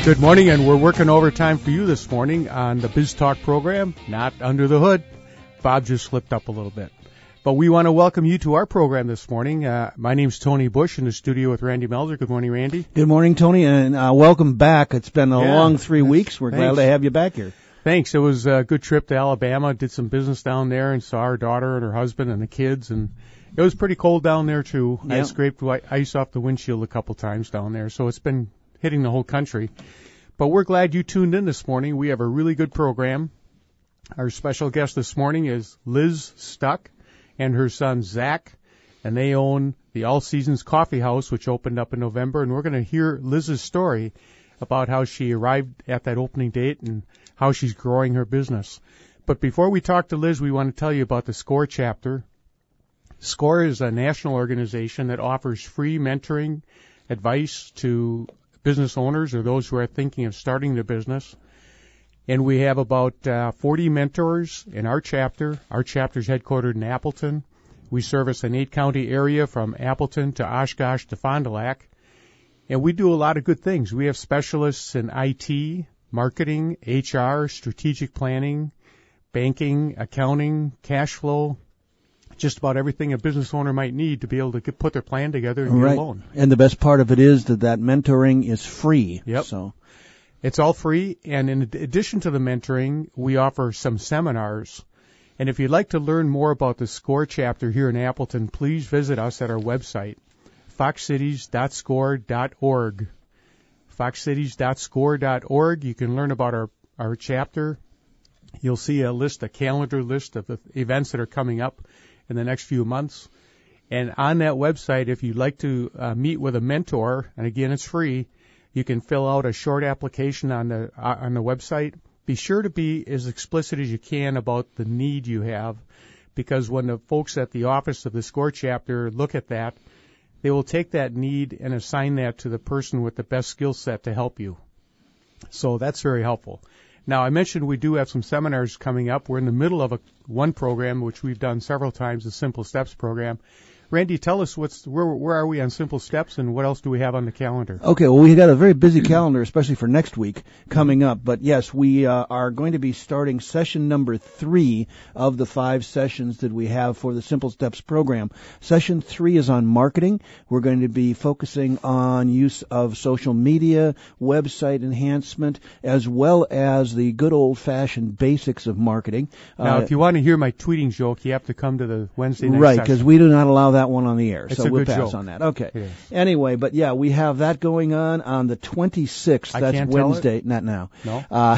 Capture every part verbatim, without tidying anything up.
Good morning, and we're working overtime for you this morning on the Biz Talk program, not Under the Hood. Bob just slipped up a little bit. But we want to welcome you to our program this morning. Uh, my name's Tony Bush in the studio with Randy Melzer. Good morning, Randy. Good morning, Tony, and uh, welcome back. It's been a Yeah, long three weeks. We're thanks. glad to have you back here. Thanks. It was a good trip to Alabama. Did some business down there and saw our daughter and her husband and the kids. And it was pretty cold down there, too. Yeah. I scraped wi- ice off the windshield a couple times down there. So it's been hitting the whole country. But we're glad you tuned in this morning. We have a really good program. Our special guest this morning is Liz Stuck and her son Zach, and they own the All Seasons Coffee House, which opened up in November. And we're going to hear Liz's story about how she arrived at that opening date and how she's growing her business. But before we talk to Liz, we want to tell you about the SCORE chapter. SCORE is a national organization that offers free mentoring advice to business owners or those who are thinking of starting their business. And we have about uh, forty mentors in our chapter. Our chapter is headquartered in Appleton. We service an eight-county area from Appleton to Oshkosh to Fond du Lac. And we do a lot of good things. We have specialists in I T, marketing, H R, strategic planning, banking, accounting, cash flow, just about everything a business owner might need to be able to get, put their plan together and Right. get a loan. And the best part of it is that that mentoring is free. Yep. So It's all free, and in addition to the mentoring, we offer some seminars. And if you'd like to learn more about the SCORE chapter here in Appleton, please visit us at our website, fox cities dot score dot org. fox cities dot score dot org. You can learn about our, our chapter. You'll see a list, a calendar list of the events that are coming up in the next few months. And on that website, if you'd like to uh, meet with a mentor, and again, it's free, you can fill out a short application on the uh, on the website. Be sure to be as explicit as you can about the need you have, because when the folks at the office of the SCORE chapter look at that, they will take that need and assign that to the person with the best skill set to help you. So that's very helpful. Now, I mentioned we do have some seminars coming up. We're in the middle of a one program, which we've done several times, the Simple Steps program. Randy, tell us what's where where are we on Simple Steps, and what else do we have on the calendar? Okay, well, we got a very busy calendar, especially for next week coming up. But yes, we uh, are going to be starting session number three of the five sessions that we have for the Simple Steps program. Session three is on marketing. We're going to be focusing on use of social media, website enhancement, as well as the good old-fashioned basics of marketing. Now, Uh, if you want to hear my tweeting joke, you have to come to the Wednesday night Right, session. because we do not allow that one on the air, It's so a we'll good pass joke. on that. Okay. It is. Anyway, but yeah, we have that going on on the twenty-sixth. I That's can't tell Wednesday. Not now. No? Uh,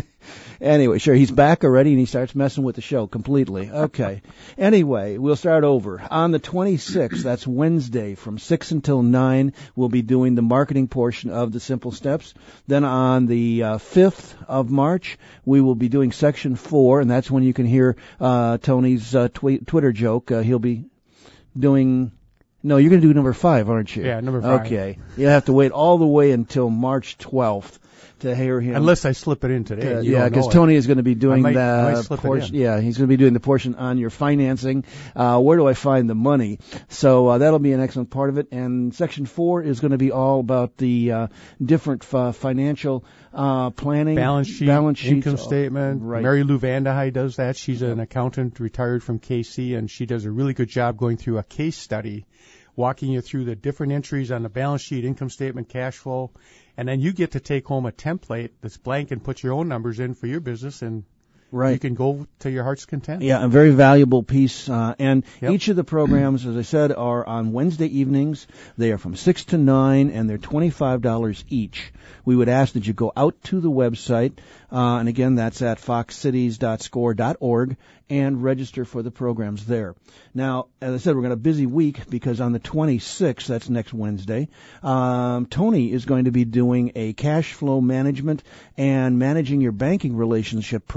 anyway, sure, he's back already, and he starts messing with the show completely. Okay. Anyway, we'll start over. On the twenty-sixth, that's Wednesday, from six until nine, we'll be doing the marketing portion of the Simple Steps. Then on the uh, fifth of March, we will be doing section four, and that's when you can hear uh, Tony's uh, tw- Twitter joke. Uh, he'll be doing... No, you're going to do number five, aren't you? Yeah, number five. Okay. You'll have to wait all the way until March twelfth to hear him. Unless I slip it in today. Uh, You yeah, don't know because it. Tony is going to be doing I might- I might the slip it portion. in. Yeah, he's going to be doing the portion on your financing. Uh, where do I find the money? So uh, that'll be an excellent part of it. And section four is going to be all about the uh, different f- financial uh, planning, Balance sheet, balance sheets, income statement. Right. Mary Lou Vandehei does that. She's an accountant retired from K C, and she does a really good job going through a case study, walking you through the different entries on the balance sheet, income statement, cash flow, and then you get to take home a template that's blank and put your own numbers in for your business, and Right. you can go to your heart's content. Yeah, a very valuable piece. Uh, and Yep. each of the programs, as I said, are on Wednesday evenings. They are from six to nine, and they're twenty-five dollars each. We would ask that you go out to the website, uh, and again, that's at fox cities dot score dot org, and register for the programs there. Now, as I said, we're going to have a busy week because on the twenty-sixth, that's next Wednesday, um, Tony is going to be doing a cash flow management and managing your banking relationship program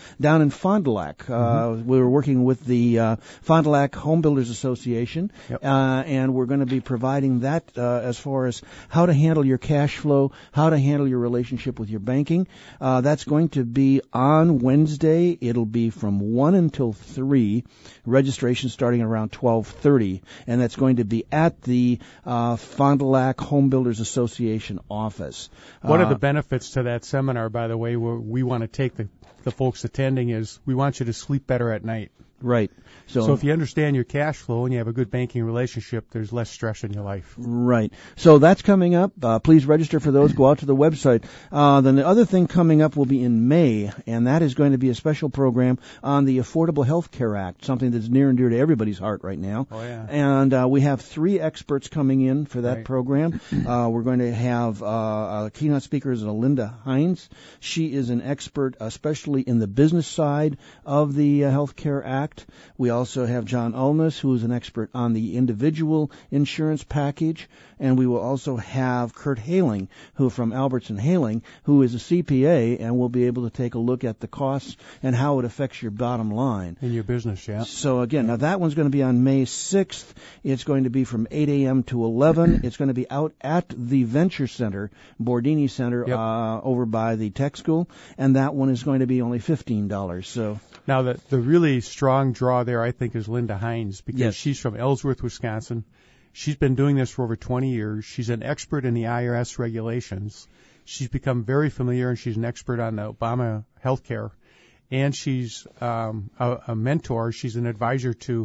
down in Fond du Lac. Uh, mm-hmm. We're working with the uh, Fond du Lac Home Builders Association, yep. uh, and we're going to be providing that uh, as far as how to handle your cash flow, how to handle your relationship with your banking. Uh, that's going to be on Wednesday. It'll be from one until three. Registration starting around twelve thirty, and that's going to be at the uh, Fond du Lac Home Builders Association office. One uh, of the benefits to that seminar, by the way, where we want to take the, the folks attending is we want you to sleep better at night. Right. So, so if you understand your cash flow and you have a good banking relationship, there's less stress in your life. Right. So that's coming up. Uh, please register for those. Go out to the website. Uh, then the other thing coming up will be in May, and that is going to be a special program on the Affordable Health Care Act, something that's near and dear to everybody's heart right now. Oh, yeah. And uh, we have three experts coming in for that right. program. Uh, we're going to have uh, a keynote speaker is Linda Hines. She is an expert, especially in the business side of the uh, Health Care Act. We also have John Ulness, who is an expert on the individual insurance package, and we will also have Kurt Haling, who from Albertson Haling, who is a C P A, and will be able to take a look at the costs and how it affects your bottom line. In your business, yeah. So again, now that one's going to be on May sixth. It's going to be from eight a.m. to eleven. It's going to be out at the Venture Center, Bordini Center, yep. uh, over by the tech school, and that one is going to be only fifteen dollars. So. Now, the, the really strong draw there, I think, is Linda Hines, because yes. she's from Ellsworth, Wisconsin. She's been doing this for over twenty years. She's an expert in the I R S regulations. She's become very familiar, and she's an expert on the Obama health care. And she's um, a, a mentor. She's an advisor to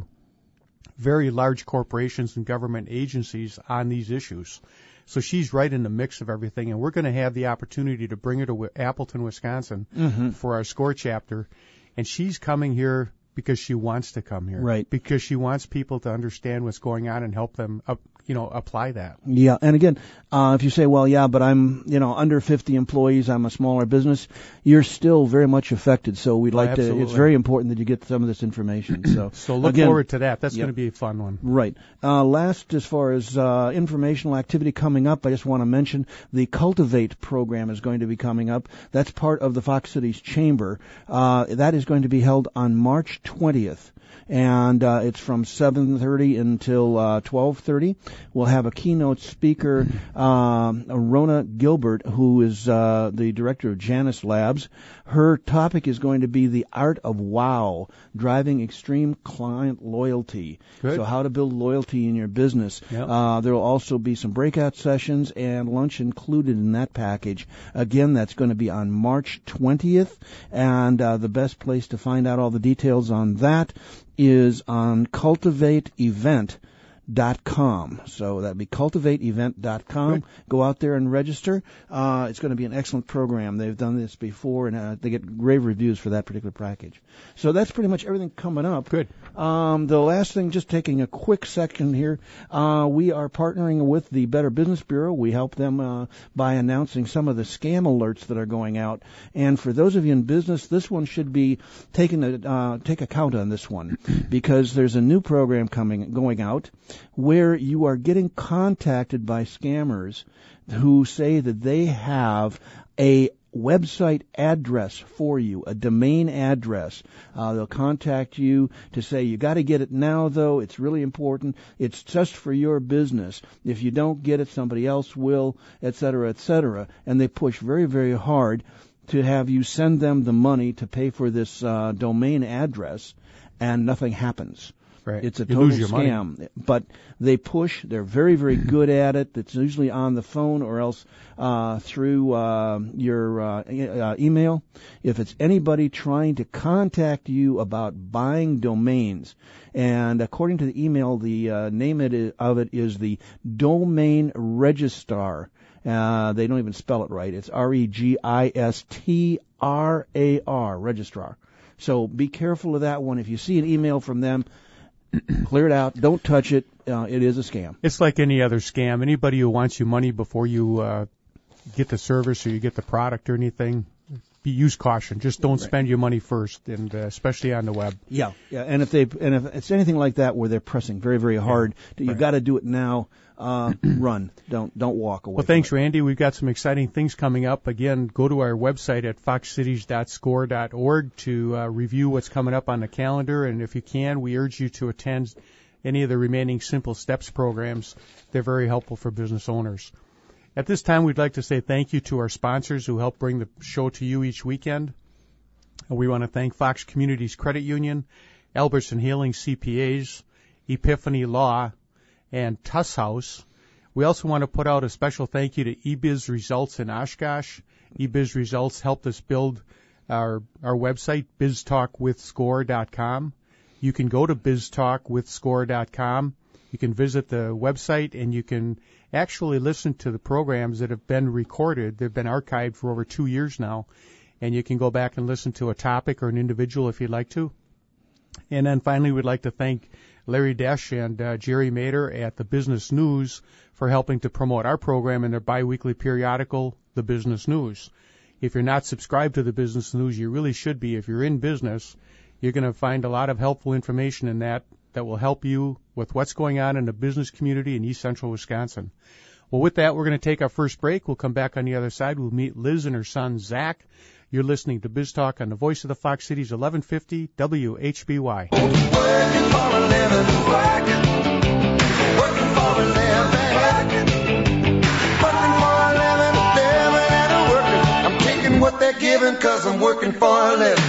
very large corporations and government agencies on these issues. So she's right in the mix of everything, and we're going to have the opportunity to bring her to Appleton, Wisconsin mm-hmm. for our SCORE chapter. And she's coming here because she wants to come here. Right. Because she wants people to understand what's going on and help them, up, you know, apply that. Yeah. And again, uh, if you say, well, yeah, but I'm, you know, under fifty employees, I'm a smaller business, you're still very much affected. So we'd like oh, to, it's very important that you get some of this information. So, so look again, forward to that. That's yep. going to be a fun one. Right. Uh, last, as far as uh, informational activity coming up, I just want to mention the Cultivate program is going to be coming up. That's part of the Fox Cities Chamber. Uh, that is going to be held on March twentieth. And uh, it's from seven thirty until uh, twelve thirty. We'll have a keynote speaker, uh, Rona Gilbert, who is uh, the director of Janus Labs. Her topic is going to be the art of wow, driving extreme client loyalty. Good. So how to build loyalty in your business. Yep. Uh, there will also be some breakout sessions and lunch included in that package. Again, that's going to be on March twentieth, and uh, the best place to find out all the details on that is on cultivate event dot com. So that'd be cultivate event dot com. Good. Go out there and register. Uh, it's going to be an excellent program. They've done this before, and uh, they get rave reviews for that particular package. So that's pretty much everything coming up. Good. Um, the last thing, just taking a quick second here, uh, we are partnering with the Better Business Bureau. We help them uh, by announcing some of the scam alerts that are going out. And for those of you in business, this one should be taking a, uh, take account on this one, because there's a new program coming going out where you are getting contacted by scammers who say that they have a website address for you, a domain address. Uh, they'll contact you to say, you got to get it now, though. It's really important. It's just for your business. If you don't get it, somebody else will, et cetera, et cetera. And they push very, very hard to have you send them the money to pay for this uh, domain address, and nothing happens. Right. It's a you total lose your scam. Money. But they push. They're very, very good at it. It's usually on the phone or else uh, through uh, your uh, e- uh, email. If it's anybody trying to contact you about buying domains, and according to the email, the uh, name it is, of it is the Domain Registrar. Uh, they don't even spell it right. It's R E G I S T R A R, Registrar. So be careful of that one. If you see an email from them, clear it out. Don't touch it. Uh, it is a scam. It's like any other scam. Anybody who wants you money before you uh, get the service or you get the product or anything, use caution. Just don't right. spend your money first, and uh, especially on the web. Yeah, yeah. And if they and if it's anything like that where they're pressing very, very hard, yeah. you right. got to do it now. Uh, run. Don't don't walk away. Well, thanks, Randy. We've got some exciting things coming up. Again, go to our website at fox cities dot score dot org to uh, review what's coming up on the calendar. And if you can, we urge you to attend any of the remaining Simple Steps programs. They're very helpful for business owners. At this time, we'd like to say thank you to our sponsors who help bring the show to you each weekend. And we want to thank Fox Communities Credit Union, Albertson Healing C P As, Epiphany Law, and Tuss House. We also want to put out a special thank you to eBiz Results in Oshkosh. eBiz Results helped us build our our website, biz talk with score dot com. You can go to biz talk with score dot com. You can visit the website, and you can actually listen to the programs that have been recorded. They've been archived for over two years now, and you can go back and listen to a topic or an individual if you'd like to. And then finally, we'd like to thank Larry Desch and uh, Jerry Mader at the Business News for helping to promote our program in their biweekly periodical, The Business News. If you're not subscribed to the Business News, you really should be. If you're in business, you're going to find a lot of helpful information in that that will help you with what's going on in the business community in East Central Wisconsin. Well, with that, we're going to take our first break. We'll come back on the other side. We'll meet Liz and her son, Zach. You're listening to Biz Talk on the Voice of the Fox Cities, eleven fifty W H B Y. Working for a living, working, working for a living, working, working for a living, living and working. I'm taking what they're giving because I'm working for a living.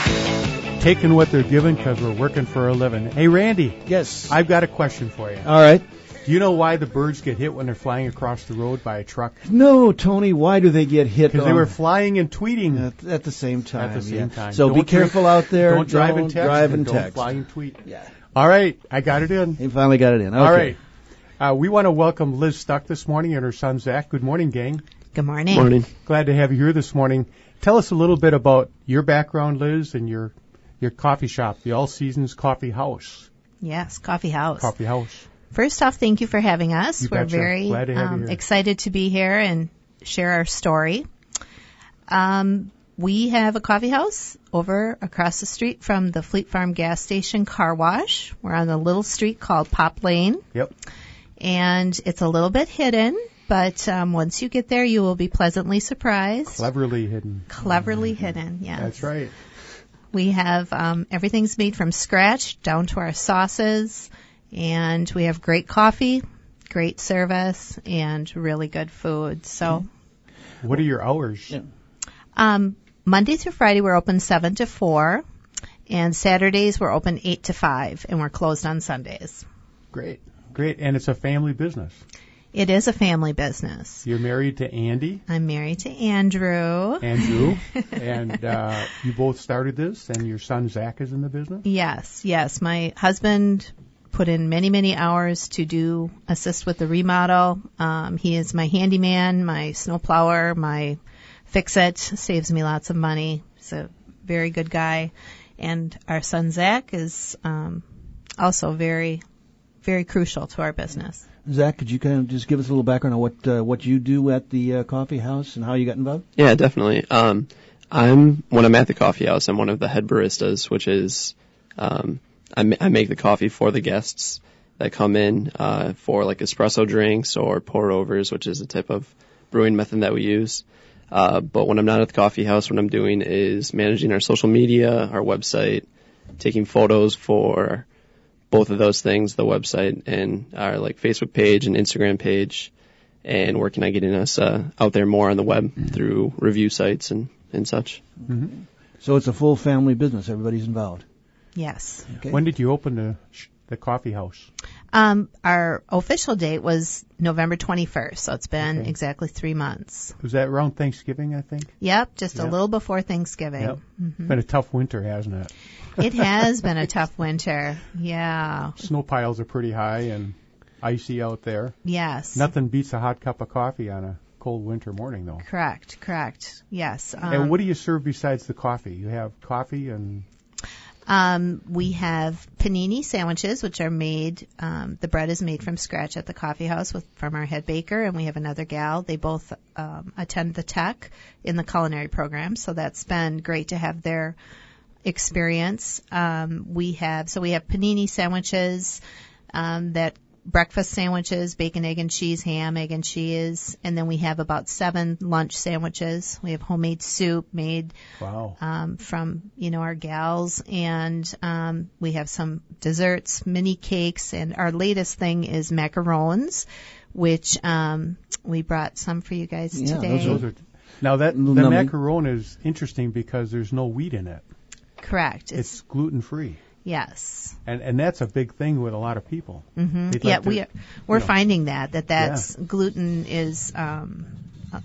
Taking what they're giving because we're working for a living. Hey, Randy. Yes. I've got a question for you. All right. Do you know why the birds get hit when they're flying across the road by a truck? No, Tony. Why do they get hit? Because they were flying and tweeting at, at the same time. At the same yeah. time. So don't be careful drink, out there. Don't drive don't and text. Drive and don't text. fly and tweet. Yeah. All right. I got it in. He finally got it in. Okay. All right. Uh, we want to welcome Liz Stuck this morning and her son Zach. Good morning, gang. Good morning. Morning. Glad to have you here this morning. Tell us a little bit about your background, Liz, and your your coffee shop, the All Seasons Coffee House. Yes, Coffee House. Coffee House. First off, thank you for having us. You We're betcha. very Glad to have um, you here. excited to be here and share our story. Um, we have a coffee house over across the street from the Fleet Farm gas station car wash. We're on a little street called Pop Lane. Yep. And it's a little bit hidden, but um, once you get there, you will be pleasantly surprised. Cleverly hidden. Cleverly hidden, yes. That's right. We have um, everything's made from scratch down to our sauces, and we have great coffee, great service, and really good food. So, what are your hours? Yeah. um, Monday through Friday we're open seven to four, and Saturdays we're open eight to five, and we're closed on Sundays. Great, great, and it's a family business. It is a family business. You're married to Andy. I'm married to Andrew. Andrew, and uh, you both started this, and your son Zach is in the business? Yes, yes. My husband put in many, many hours to do assist with the remodel. Um, he is my handyman, my snowplower, my fix-it, saves me lots of money. He's a very good guy. And our son Zach is um, also very, very crucial to our business. Zach, could you kind of just give us a little background on what uh, what you do at the uh, coffee house and how you got involved? Yeah, definitely. Um, I'm when I'm at the coffee house, I'm one of the head baristas, which is um, I, ma- I make the coffee for the guests that come in uh, for like espresso drinks or pour overs, which is a type of brewing method that we use. Uh, but when I'm not at the coffee house, what I'm doing is managing our social media, our website, taking photos for both of those things, the website and our like Facebook page and Instagram page, and working on getting us uh, out there more on the web mm-hmm. through review sites and, and such. Mm-hmm. So it's a full family business. Everybody's involved. Yes. Okay. When did you open the the coffee house? Um, our official date was November twenty-first, so it's been Okay. exactly three months. Was that around Thanksgiving, I think? Yep, just Yep. a little before Thanksgiving. Yep. Mm-hmm. Been a tough winter, hasn't it? It has been a tough winter. Yeah. Snow piles are pretty high and icy out there. Yes. Nothing beats a hot cup of coffee on a cold winter morning, though. Correct, correct. Yes. Um, And what do you serve besides the coffee? You have coffee and... Um, we have panini sandwiches, which are made, um, the bread is made from scratch at the coffee house with, from our head baker, and we have another gal. They both um, attend the tech in the culinary program, so that's been great to have their experience. Um, we have, so we have panini sandwiches, um, that breakfast sandwiches, bacon, egg, and cheese, ham, egg, and cheese, and then we have about seven lunch sandwiches. We have homemade soup made Wow. um, from, you know, our gals, and um, we have some desserts, mini cakes, and our latest thing is macarons, which um, we brought some for you guys Yeah, today. those Those are, now that the No, I mean- macaron is interesting because there's no wheat in it. Correct. It's, It's gluten free. yes. And and that's a big thing with a lot of people. hmm They'd Yeah, like to- we are, we're you know. finding that that that's gluten is um, uh,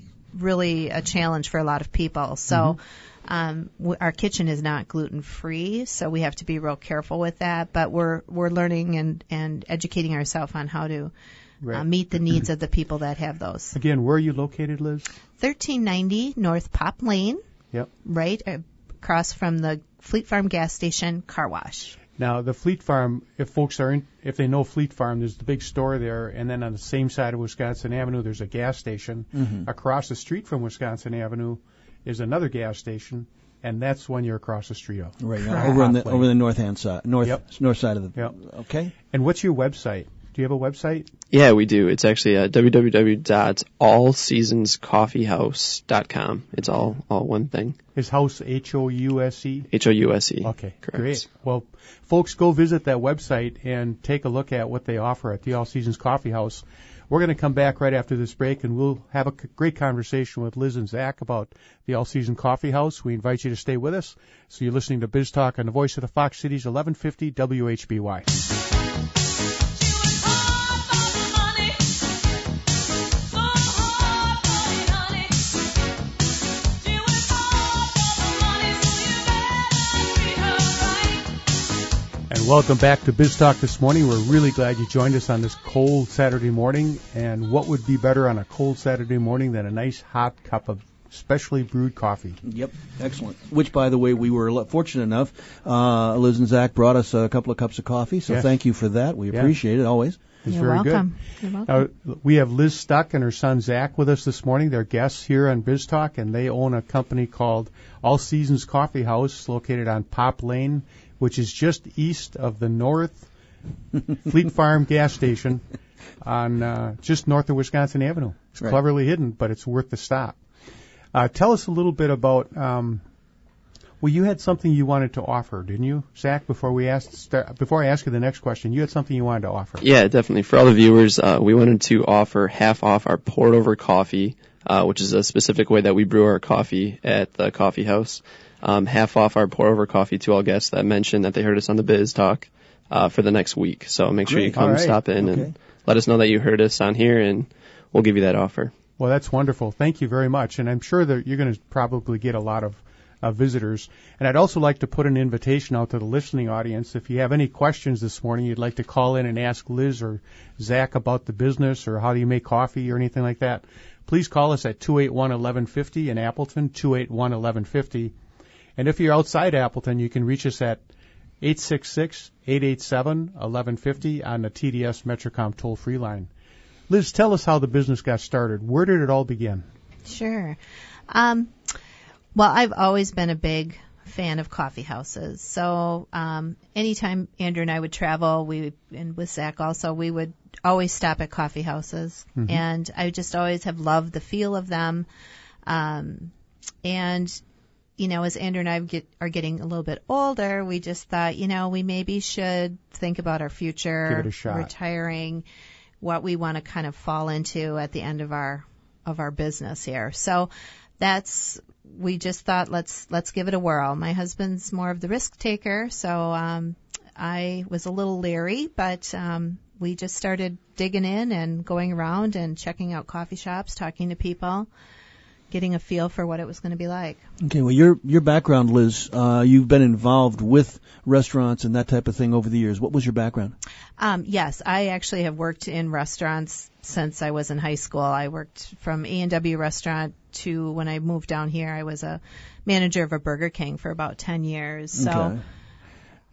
really a challenge for a lot of people. So. Mm-hmm. Um, w- our kitchen is not gluten free, so we have to be real careful with that. But we're we're learning and, and educating ourselves on how to Right. uh, meet the needs of the people that have those. Again, where are you located, Liz? thirteen ninety North Pop Lane, Yep. right across from the Fleet Farm gas station car wash. Now, the Fleet Farm, if folks are in, if they know Fleet Farm, there's the big store there, and then on the same side of Wisconsin Avenue, there's a gas station. Mm-hmm. Across the street from Wisconsin Avenue is another gas station, and that's one you're across the street of. Right, Correct. over on the Halfway. over the north hand side, north Yep. north side of the. Yep. Okay. And what's your website? Do you have a website? Yeah, we do. It's actually uh, w w w dot all seasons coffee house dot com. It's all all one thing. Is house H O U S E? H O U S E. Okay, Correct. great. Well, folks, go visit that website and take a look at what they offer at the All Seasons Coffee House. We're going to come back right after this break, and we'll have a c- great conversation with Liz and Zach about the All Season Coffee House. We invite you to stay with us. So you're listening to Biz Talk on the Voice of the Fox Cities, eleven fifty W H B Y. And welcome back to Biz Talk this morning. We're really glad you joined us on this cold Saturday morning. And what would be better on a cold Saturday morning than a nice hot cup of specially brewed coffee? Yep, excellent. Which, by the way, we were lo- fortunate enough. Uh, Liz and Zach brought us a couple of cups of coffee, so Yes. thank you for that. We Yeah. appreciate it always. It's You're very welcome. You're good. welcome. Now, we have Liz Stuck and her son Zach with us this morning. They're guests here on Biz Talk, and they own a company called All Seasons Coffee House located on Pop Lane, which is just east of the North Fleet Farm gas station on uh, just north of Wisconsin Avenue. It's Right. cleverly hidden, but it's worth the stop. Uh, tell us a little bit about. Um, well, you had something you wanted to offer, didn't you, Zach? Before we asked, start, before I ask you the next question, you had something you wanted to offer. Yeah, definitely. For all the viewers, uh, we wanted to offer half off our poured over coffee, uh, which is a specific way that we brew our coffee at the coffee house. Um, half off our pour over coffee to all guests that mentioned that they heard us on the Biz Talk uh, for the next week. So make sure you Great. come All right. stop in Okay. and let us know that you heard us on here, and we'll give you that offer. Well, that's wonderful. Thank you very much. And I'm sure that you're going to probably get a lot of uh, visitors. And I'd also like to put an invitation out to the listening audience. If you have any questions this morning, you'd like to call in and ask Liz or Zach about the business or how do you make coffee or anything like that, please call us at two eight one, eleven fifty in Appleton, two eight one, eleven fifty. And if you're outside Appleton, you can reach us at eight six six, eight eight seven, eleven fifty on the T D S Metrocom toll-free line. Liz, tell us how the business got started. Where did it all begin? Sure. Um, well, I've always been a big fan of coffee houses. So um, anytime Andrew and I would travel, we and with Zach also, we would always stop at coffee houses. Mhm. And I just always have loved the feel of them. Um, and, you know, as Andrew and I get, are getting a little bit older, we just thought, you know, we maybe should think about our future, Give it a shot. retiring, what we want to kind of fall into at the end of our of our business here. So that's we just thought let's let's give it a whirl. My husband's more of the risk taker, so um, I was a little leery, but um, we just started digging in and going around and checking out coffee shops, talking to people, getting a feel for what it was going to be like. Okay, well, your your background, Liz, uh, you've been involved with restaurants and that type of thing over the years. What was your background? Um, yes, I actually have worked in restaurants since I was in high school. I worked from A and W restaurant to when I moved down here, I was a manager of a Burger King for about ten years. So Okay.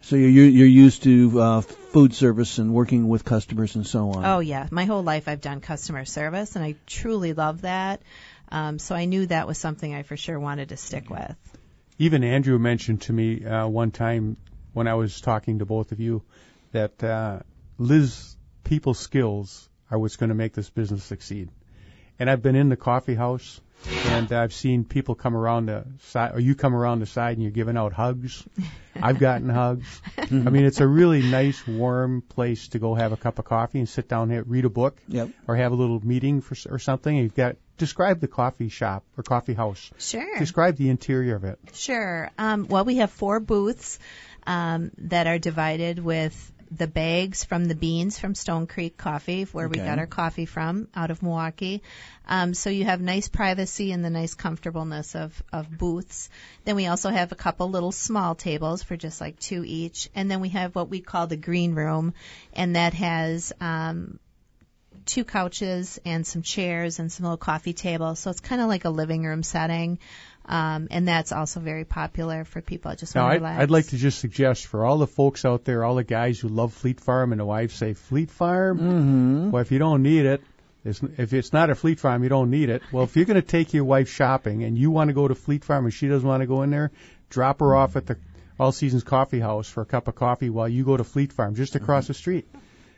So you're you're used to uh, food service and working with customers and so on. Oh yeah, my whole life I've done customer service, and I truly love that. Um, so I knew that was something I for sure wanted to stick with. Even Andrew mentioned to me uh, one time when I was talking to both of you that uh, Liz, people skills are what's going to make this business succeed. And I've been in the coffee house, and I've seen people come around the side, or you come around the side and you're giving out hugs. I've gotten hugs. I mean, it's a really nice, warm place to go have a cup of coffee and sit down here, read a book, Yep. or have a little meeting for, or something. You've got describe the coffee shop or coffee house. Sure. Describe the interior of it. Sure. Um, well, we have four booths um, that are divided with the bags from the beans from Stone Creek Coffee, where we Okay. got our coffee from, out of Milwaukee. Um, so you have nice privacy and the nice comfortableness of, of booths. Then we also have a couple little small tables for just like two each. And then we have what we call the green room, and that has um, two couches and some chairs and some little coffee tables. So it's kind of like a living room setting. Um, and that's also very popular for people that just Now, want to I'd, relax. I'd like to just suggest for all the folks out there, all the guys who love Fleet Farm and the wives say, Fleet Farm? Mm-hmm. Well, if you don't need it, it's, if it's not a Fleet Farm, you don't need it. Well, if you're going to take your wife shopping and you want to go to Fleet Farm and she doesn't want to go in there, drop her off at the All Seasons Coffee House for a cup of coffee while you go to Fleet Farm just across the street.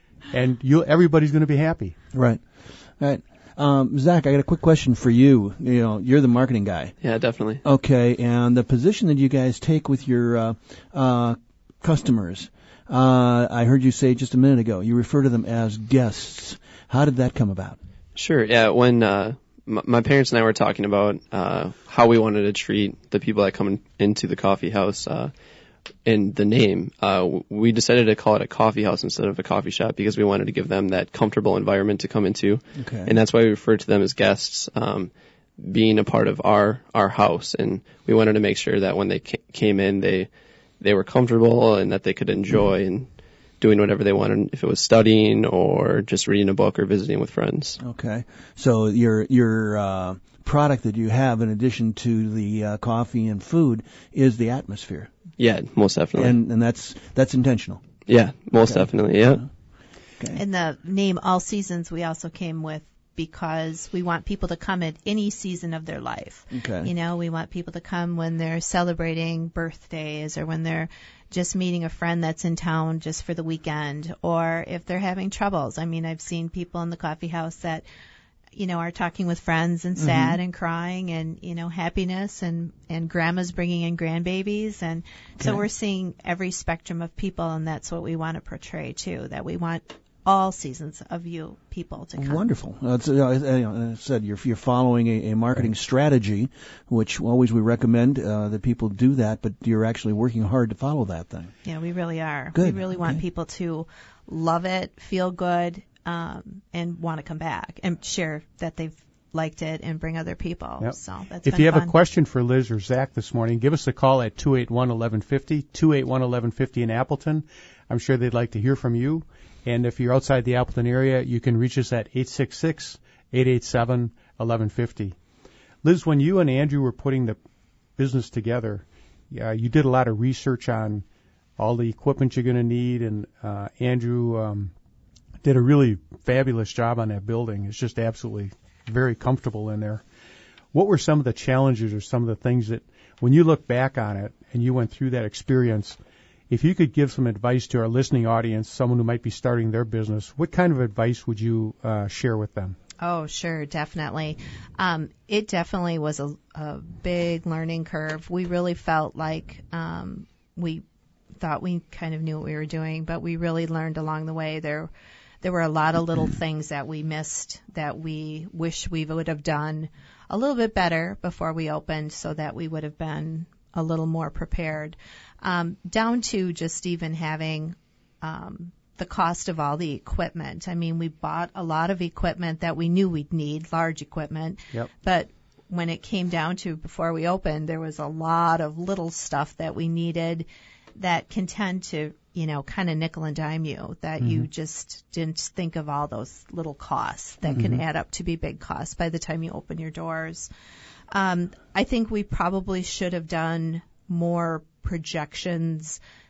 And you, everybody's going to be happy. Right. Right. Um, Zach, I got a quick question for you. You know, you're the marketing guy. Yeah, definitely. Okay, and the position that you guys take with your uh, uh, customers, uh, I heard you say just a minute ago, you refer to them as guests. How did that come about? Sure. Yeah. When uh, m- my parents and I were talking about uh, how we wanted to treat the people that come in, into the coffee house, uh, in the name, uh, w- we decided to call it a coffee house instead of a coffee shop because we wanted to give them that comfortable environment to come into. Okay. And that's why we refer to them as guests, um, being a part of our, our house. And we wanted to make sure that when they ca- came in, they, they were comfortable and that they could enjoy and doing whatever they wanted, if it was studying or just reading a book or visiting with friends. Okay. So your your uh, product that you have, in addition to the uh, coffee and food, is the atmosphere, Yeah, most definitely. and and that's that's intentional. yeah, most Okay. definitely. Yeah. Okay. And the name All Seasons we also came with because we want people to come at any season of their life. Okay. You know, we want people to come when they're celebrating birthdays or when they're just meeting a friend that's in town just for the weekend, or if they're having troubles. I mean, I've seen people in the coffee house that, you know, are talking with friends and sad Mm-hmm. and crying and, you know, happiness, and, and grandma's bringing in grandbabies. And so Okay. we're seeing every spectrum of people, and that's what we want to portray too, that we want all seasons of you people to come. Wonderful. Uh, it's, uh, uh, you know, as I said, you're, you're following a, a marketing strategy, which always we recommend uh, that people do that, but you're actually working hard to follow that thing. Yeah, we really are. Good. We really want Okay. people to love it, feel good, um, and want to come back and share that they've liked it and bring other people. Yep. So that's If been you have fun. a question for Liz or Zach this morning, give us a call at two eight one, eleven fifty, two eight one, eleven fifty in Appleton. I'm sure they'd like to hear from you. And if you're outside the Appleton area, you can reach us at eight six six, eight eight seven, eleven fifty. Liz, when you and Andrew were putting the business together, yeah, you did a lot of research on all the equipment you're going to need, and uh, Andrew um, did a really fabulous job on that building. It's just absolutely very comfortable in there. What were some of the challenges or some of the things that, when you look back on it and you went through that experience, if you could give some advice to our listening audience, someone who might be starting their business, what kind of advice would you uh, share with them? Oh, sure, definitely. Um, it definitely was a, a big learning curve. We really felt like um, we thought we kind of knew what we were doing, but we really learned along the way. There, there were a lot of little things that we missed that we wish we would have done a little bit better before we opened, so that we would have been a little more prepared. Um, down to just even having um, the cost of all the equipment. I mean, we bought a lot of equipment that we knew we'd need, large equipment. Yep. But when it came down to before we opened, there was a lot of little stuff that we needed that can tend to, you know, kind of nickel and dime you, that Mm-hmm. you just didn't think of all those little costs that Mm-hmm. can add up to be big costs by the time you open your doors. Um, I think we probably should have done more projections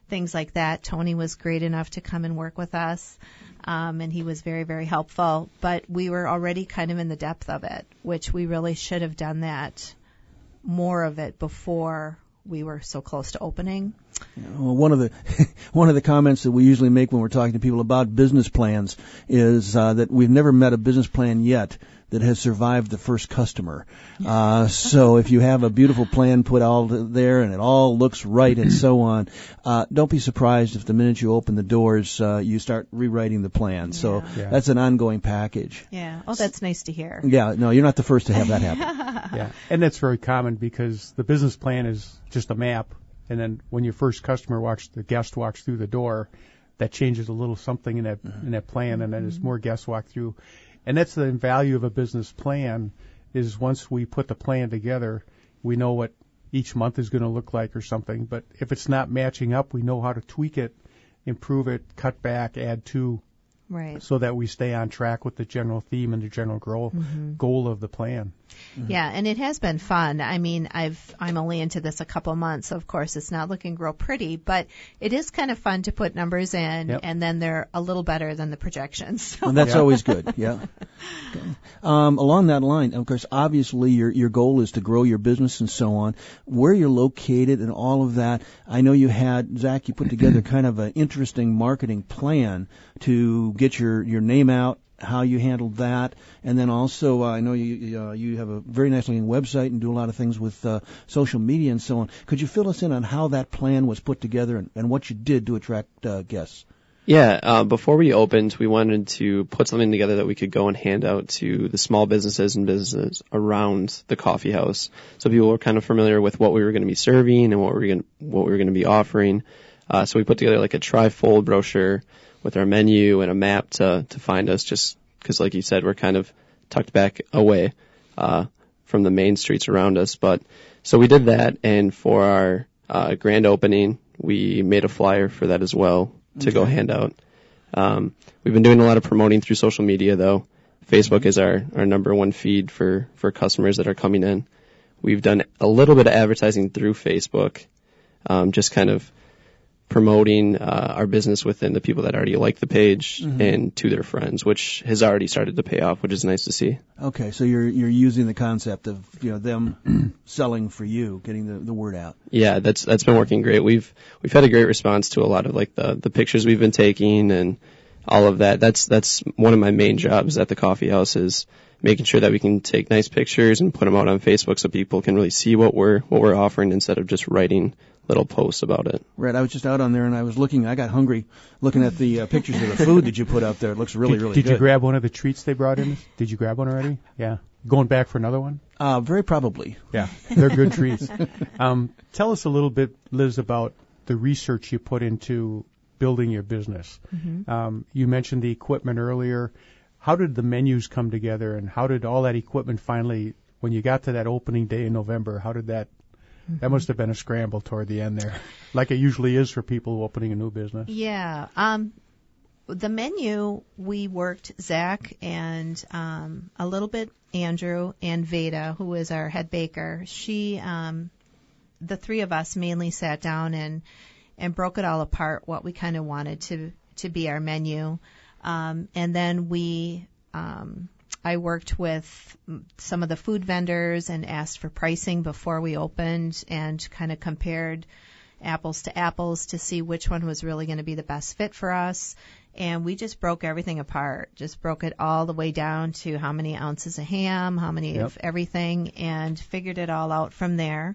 things like that. Tony was great enough to come and work with us, um, and he was very, very helpful. But we were already kind of in the depth of it, which we really should have done that, more of it before we were so close to opening. Well, one of the one of the comments that we usually make when we're talking to people about business plans is uh, that we've never met a business plan yet that has survived the first customer. Uh, so if you have a beautiful plan put out there and it all looks right and so on, uh, don't be surprised if the minute you open the doors, uh, you start rewriting the plan. Yeah. So Yeah. that's an ongoing package. Yeah. Oh, that's nice to hear. Yeah, no, you're not the first to have that happen. Yeah, and that's very common because the business plan is just a map, and then when your first customer walks, the guest walks through the door, that changes a little something in that in that plan, and then as more guests walk through, and that's the value of a business plan. Is once we put the plan together, we know what each month is going to look like or something. But if it's not matching up, we know how to tweak it, improve it, cut back, add to, Right. so that we stay on track with the general theme and the general goal Mm-hmm. goal of the plan. Yeah, and it has been fun. I mean, I've I'm only into this a couple months. Of course, it's not looking real pretty, but it is kind of fun to put numbers in, Yep. and then they're a little better than the projections. So. Well, that's Yeah. always good. Yeah. Okay. Um, along that line, of course, obviously your your goal is to grow your business and so on. Where you're located and all of that, I know you had Zach. You put together kind of an interesting marketing plan to get your your name out. How you handled that, and then also uh, I know you uh, you have a very nice looking website and do a lot of things with uh, social media and so on. Could you fill us in on how that plan was put together and, and what you did to attract uh, guests? Yeah, uh, before we opened, we wanted to put something together that we could go and hand out to the small businesses and businesses around the coffee house, so people were kind of familiar with what we were going to be serving and what we were going what we were going to be offering. Uh, so we put together like a trifold brochure with our menu and a map to to find us, just because, like you said, we're kind of tucked back away uh, from the main streets around us. But so we did that, and for our uh, grand opening, we made a flyer for that as well to go hand out. Um, we've been doing a lot of promoting through social media, though. Facebook is our, our number one feed for, for customers that are coming in. We've done a little bit of advertising through Facebook, um, just kind of promoting uh, our business within the people that already like the page mm-hmm. and to their friends, which has already started to pay off, which is nice to see. Okay, so you're you're using the concept of you know them selling for you, getting the, the word out. Yeah, that's that's been working great. We've we've had a great response to a lot of like the the pictures we've been taking and all of that. That's that's one of my main jobs at the coffee house, is making sure that we can take nice pictures and put them out on Facebook so people can really see what we're what we're offering instead of just writing little posts about it. Right. I was just out on there and I was looking. I got hungry looking at the uh, pictures of the food that you put out there. It looks really, did, really did good. Did you grab one of the treats they brought in? Did you grab one already? Yeah. Going back for another one? Uh, very probably. Yeah. They're good treats. Um, tell us a little bit, Liz, about the research you put into building your business. Mm-hmm. Um, you mentioned the equipment earlier. How did the menus come together, and how did all that equipment finally, when you got to that opening day in November, how did that That must have been a scramble toward the end there, like it usually is for people opening a new business. Yeah. Um, the menu, we worked Zach and um, a little bit Andrew and Veda, who is our head baker. She, um, the three of us mainly sat down and and broke it all apart, what we kind of wanted to to be our menu, um, and then we. Um, I worked with some of the food vendors and asked for pricing before we opened and kind of compared apples to apples to see which one was really going to be the best fit for us. And we just broke everything apart, just broke it all the way down to how many ounces of ham, how many Yep. of everything, and figured it all out from there.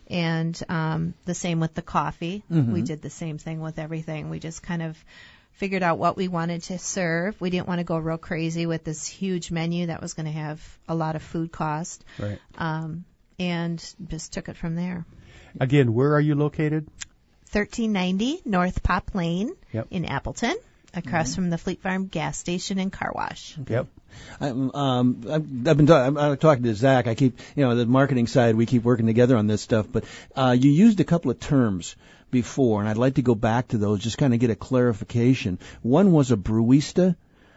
And um, the same with the coffee. Mm-hmm. We did the same thing with everything. We just kind of figured out what we wanted to serve. We didn't want to go real crazy with this huge menu that was going to have a lot of food cost. Right. Um, and just took it from there. Again, where are you located? thirteen ninety North Pop Lane Yep. in Appleton, across from the Fleet Farm gas station and car wash. Yep. I'm, um, I've, I've been ta- I'm, I'm talking to Zach. I keep, you know, the marketing side, we keep working together on this stuff. But uh, you used a couple of terms before, and I'd like to go back to those, just kind of get a clarification. One was a brewista,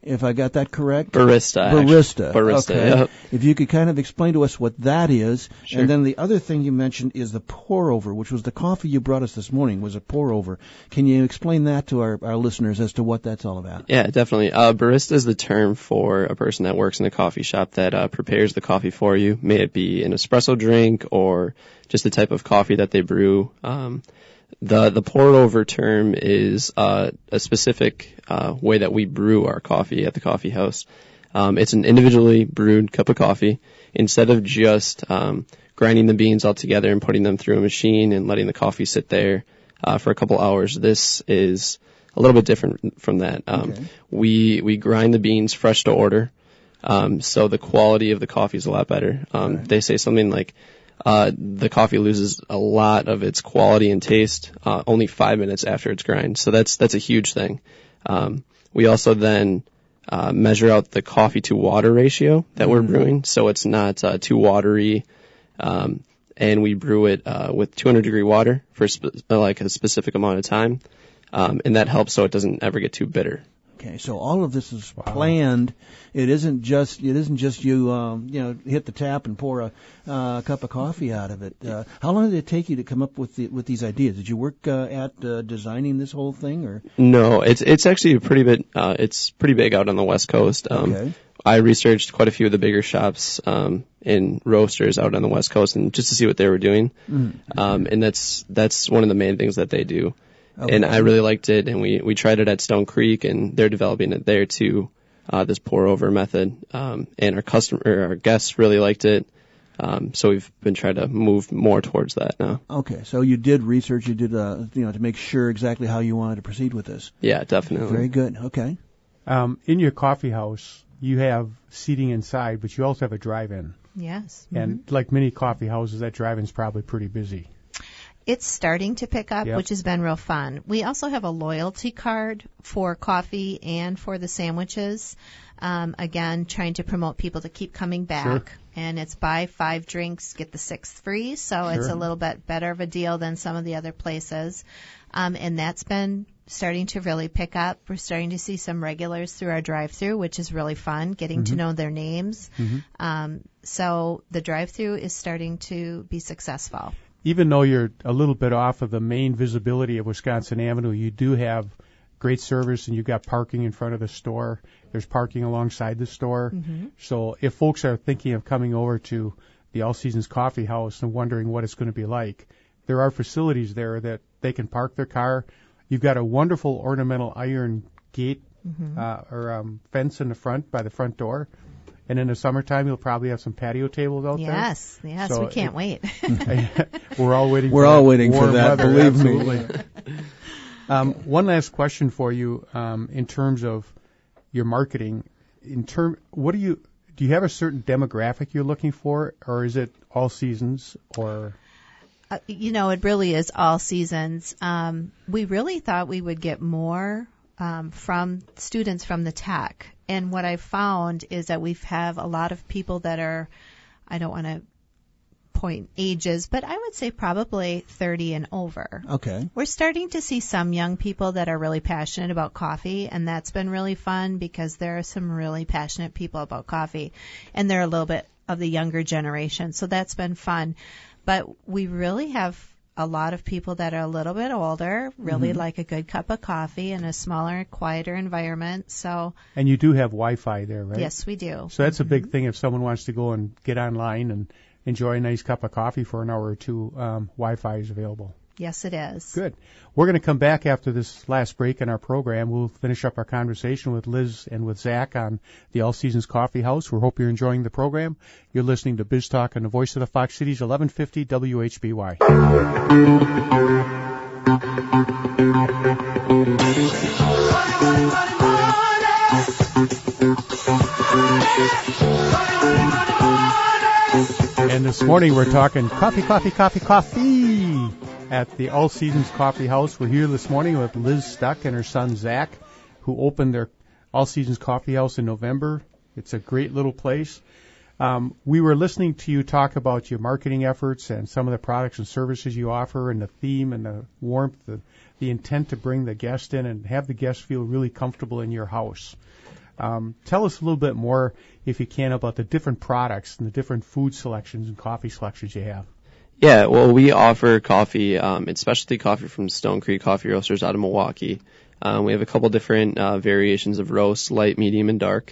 if I got that correct? Barista. actually. Barista. Barista, Okay. yeah. If you could kind of explain to us what that is. Sure. And then the other thing you mentioned is the pour over, which was the coffee you brought us this morning was a pour over. Can you explain that to our, our listeners as to what that's all about? Yeah, definitely. Uh, barista is the term for a person that works in a coffee shop that uh, prepares the coffee for you, may it be an espresso drink or just the type of coffee that they brew. Um, the the pour over term is uh, a specific uh, way that we brew our coffee at the coffee house. Um, it's an individually brewed cup of coffee. Instead of just um, grinding the beans all together and putting them through a machine and letting the coffee sit there uh, for a couple hours, this is a little bit different from that. Um, Okay. We we grind the beans fresh to order, um, so the quality of the coffee is a lot better. Um, Right. They say something like uh, the coffee loses a lot of its quality and taste uh, only five minutes after it's grind. So that's that's a huge thing. Um, we also then uh, measure out the coffee to water ratio that we're brewing, so it's not uh, too watery. Um, and we brew it uh, with two hundred degree water for spe- like a specific amount of time. Um, and that helps so it doesn't ever get too bitter. Okay, so all of this is planned. It isn't just it isn't just you um, you know hit the tap and pour a uh, cup of coffee out of it. Uh, how long did it take you to come up with the, with these ideas? Did you work uh, at uh, designing this whole thing, or No, it's it's actually a pretty bit. Uh, it's pretty big out on the West Coast. Um, Okay. I researched quite a few of the bigger shops um, in roasters out on the West Coast, and just to see what they were doing. Mm. Um, and that's that's one of the main things that they do. Okay. And I really liked it, and we we tried it at Stone Creek, and they're developing it there too. Uh, this pour over method, um, and our customer, or our guests really liked it. Um, so we've been trying to move more towards that now. Okay, so you did research, you did uh, you know to make sure exactly how you wanted to proceed with this. Yeah, definitely. Very good. Okay. Um, in your coffee house, you have seating inside, but you also have a drive-in. Yes. And like many coffee houses, that drive-in's probably pretty busy. It's starting to pick up, Yep. which has been real fun. We also have a loyalty card for coffee and for the sandwiches. Um, again, trying to promote people to keep coming back. Sure. And it's buy five drinks, get the sixth free. So it's Sure. a little bit better of a deal than some of the other places. Um, and that's been starting to really pick up. We're starting to see some regulars through our drive-through, which is really fun, getting to know their names. Um, so the drive-through is starting to be successful. Even though you're a little bit off of the main visibility of Wisconsin Avenue, you do have great service, and you've got parking in front of the store. There's parking alongside the store. So if folks are thinking of coming over to the All Seasons Coffee House and wondering what it's going to be like, there are facilities there that they can park their car. You've got a wonderful ornamental iron gate uh, or um, fence in the front by the front door. And in the summertime, you'll probably have some patio tables out Yes, yes, So we can't wait. there. We're all waiting. We're for all that waiting for warm that, weather, believe me. absolutely. um, one last question for you, um, in terms of your marketing. In term, what do you do? You have a certain demographic you're looking for, or is it all seasons? Or Uh, you know, it really is all seasons. Um, we really thought we would get more um, from students from the tech. And what I've found is that we have a lot of people that are, I don't want to point ages, but I would say probably thirty and over. Okay. We're starting to see some young people that are really passionate about coffee, and that's been really fun because there are some really passionate people about coffee, and they're a little bit of the younger generation, so that's been fun. But we really have a lot of people that are a little bit older, really like a good cup of coffee in a smaller, quieter environment. So, and you do have Wi-Fi there, right? yes, we do. So that's a big thing. If someone wants to go and get online and enjoy a nice cup of coffee for an hour or two, um, Wi-Fi is available. Yes, it is. Good. We're going to come back after this last break in our program. We'll finish up our conversation with Liz and with Zach on the All Seasons Coffee House. We hope you're enjoying the program. You're listening to Biz Talk on the Voice of the Fox Cities, eleven fifty W H B Y. And this morning we're talking coffee, coffee, coffee, coffee at the All Seasons Coffee House. We're here this morning with Liz Stuck and her son Zach, who opened their All Seasons Coffee House in November. It's a great little place. Um, we were listening to you talk about your marketing efforts and some of the products and services you offer, and the theme and the warmth, the, the intent to bring the guest in and have the guest feel really comfortable in your house. Um, tell us a little bit more, if you can, about the different products and the different food selections and coffee selections you have. Yeah, well, we offer coffee. Um, it's specialty coffee from Stone Creek Coffee Roasters out of Milwaukee. Um, we have a couple different uh, variations of roast, light, medium, and dark.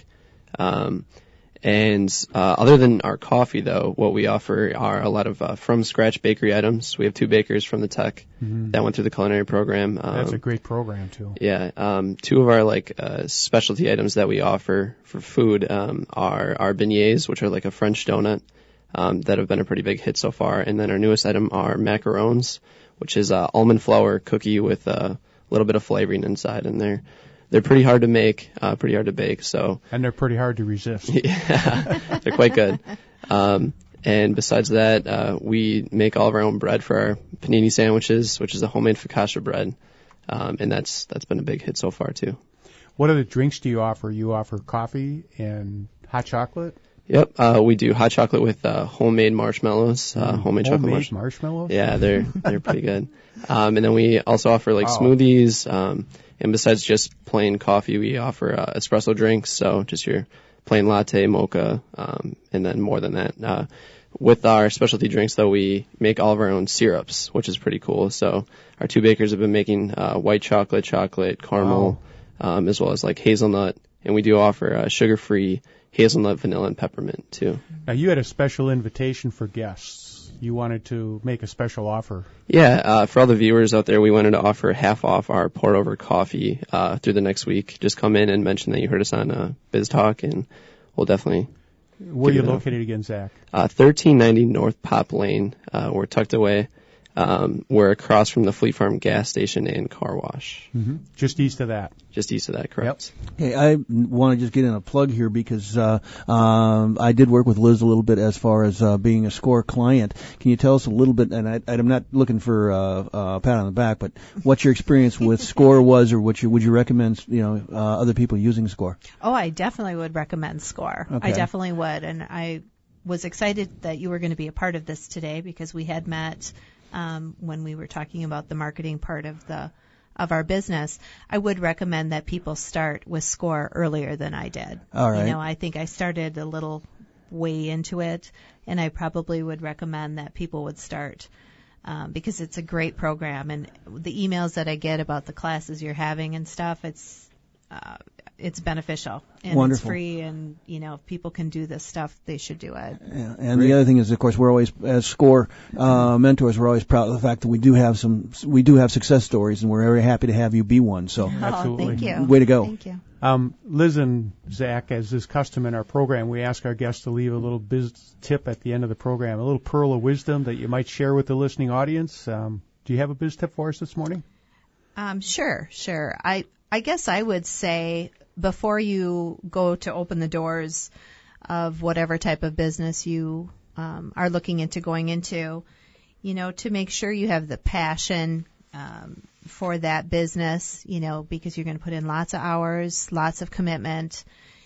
Um, and uh, other than our coffee, though, what we offer are a lot of uh, from-scratch bakery items. We have two bakers from the Tech Mm-hmm. that went through the culinary program. Um, That's a great program, too. Yeah, um, two of our like uh, specialty items that we offer for food um, are our beignets, which are like a French donut um, that have been a pretty big hit so far, and then our newest item are macarons, which is uh, almond flour cookie with a little bit of flavoring inside, and they're they're pretty hard to make, uh, pretty hard to bake. So And they're pretty hard to resist. yeah, they're quite good. Um, And besides that, uh, we make all of our own bread for our panini sandwiches, which is a homemade focaccia bread, um, and that's that's been a big hit so far too. What other drinks do you offer? You offer coffee and hot chocolate? Yep, uh, we do hot chocolate with uh, homemade marshmallows, uh, homemade chocolate Homemade marshmallows. marshmallows? Yeah, they're they're pretty good. Um, and then we also offer like Wow. smoothies, um, and besides just plain coffee, we offer uh, espresso drinks, so just your plain latte, mocha, um, and then more than that. Uh, With our specialty drinks, though, we make all of our own syrups, which is pretty cool. So our two bakers have been making uh, white chocolate, chocolate, caramel, um, as well as like hazelnut. And we do offer uh, sugar-free hazelnut, vanilla, and peppermint, too. Now, you had a special invitation for guests. You wanted to make a special offer. Yeah, uh, for all the viewers out there, we wanted to offer half off our pour-over coffee uh, through the next week. Just come in and mention that you heard us on uh, Biz Talk, and we'll definitely... Where are you Give it a- located again, Zach? Uh, thirteen ninety North Pop Lane. Uh, we're tucked away. Um, we're across from the Fleet Farm gas station and car wash. Mm-hmm. Just east of that. Just east of that, correct? Hey, I want to just get in a plug here because uh, um, I did work with Liz a little bit as far as uh, being a SCORE client. Can you tell us a little bit, and I, I'm not looking for uh, uh, a pat on the back, but what your experience with SCORE was, or what you, would you recommend, you know, uh, other people using SCORE? Oh, I definitely would recommend SCORE. Okay. I definitely would. And I was excited that you were going to be a part of this today because we had met um, when we were talking about the marketing part of the of our business. I would recommend that people start with SCORE earlier than I did. All right. You know, I think I started a little way into it, and I probably would recommend that people would start um, because it's a great program. And the emails that I get about the classes you're having and stuff, it's uh, it's beneficial and Wonderful. it's free, and you know, if people can do this stuff, they should do it. Yeah, and the other thing is, of course, we're always, as SCORE uh, mentors, we're always proud of the fact that we do have some, we do have success stories, and we're very happy to have you be one. So, Absolutely. Oh, thank you. Way to go. Thank you. Um, Liz and Zach, as is custom in our program, we ask our guests to leave a little biz tip at the end of the program, a little pearl of wisdom that you might share with the listening audience. Um, do you have a biz tip for us this morning? Um, sure, sure. I I guess I would say before you go to open the doors of whatever type of business you um, are looking into going into, you know, to make sure you have the passion um, for that business, you know, because you're going to put in lots of hours, lots of commitment,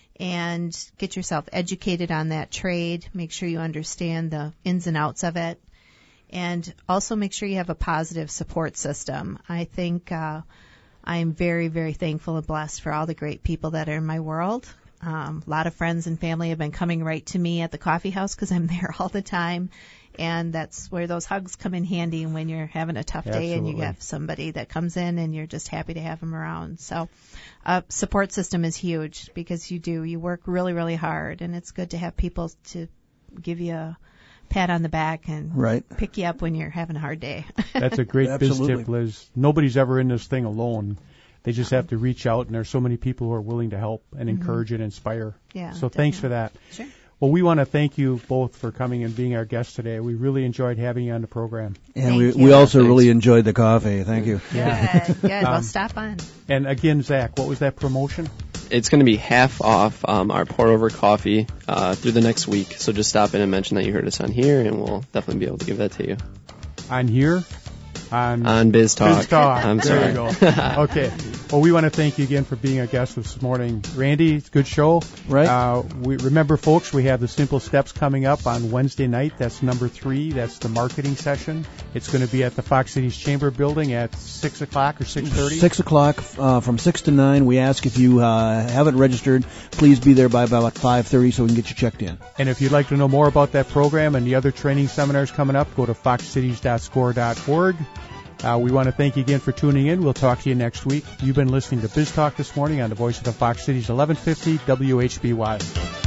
and get yourself educated on that trade. Make sure you understand the ins and outs of it. And also make sure you have a positive support system. I think uh, I'm very, very thankful and blessed for all the great people that are in my world. Um, a lot of friends and family have been coming right to me at the coffee house because I'm there all the time. And that's where those hugs come in handy when you're having a tough day and you Absolutely. have somebody that comes in and you're just happy to have them around. So uh, support system is huge because you do. You work really, really hard, and it's good to have people to give you a pat on the back and Right. pick you up when you're having a hard day. That's a great biz Absolutely. tip, Liz. Nobody's ever in this thing alone. They just have to reach out, and there's so many people who are willing to help and encourage and inspire. Yeah, So thanks for that. Sure. Well, we want to thank you both for coming and being our guests today. We really enjoyed having you on the program. And Thank we, you. we also Thanks. really enjoyed the coffee. Thank you. Yeah. Good, good. well, Um, stop on. And again, Zach, what was that promotion? It's going to be half off um, our pour-over coffee uh, through the next week. So just stop in and mention that you heard us on here, and we'll definitely be able to give that to you. On here? on, on Biz Talk. Biz Talk. I'm there sorry. you go. Okay. Well, we want to thank you again for being a guest this morning. Randy, it's a good show. Right. Uh, we remember, folks, we have the Simple Steps coming up on Wednesday night. That's number three. That's the marketing session. It's going to be at the Fox Cities Chamber building at six o'clock or six thirty. six o'clock uh, from six to nine. We ask if you uh, haven't registered, please be there by about five thirty so we can get you checked in. And if you'd like to know more about that program and the other training seminars coming up, go to fox cities dot score dot org. Uh, we want to thank you again for tuning in. We'll talk to you next week. You've been listening to Biz Talk this morning on the voice of the Fox Cities eleven fifty W H B Y.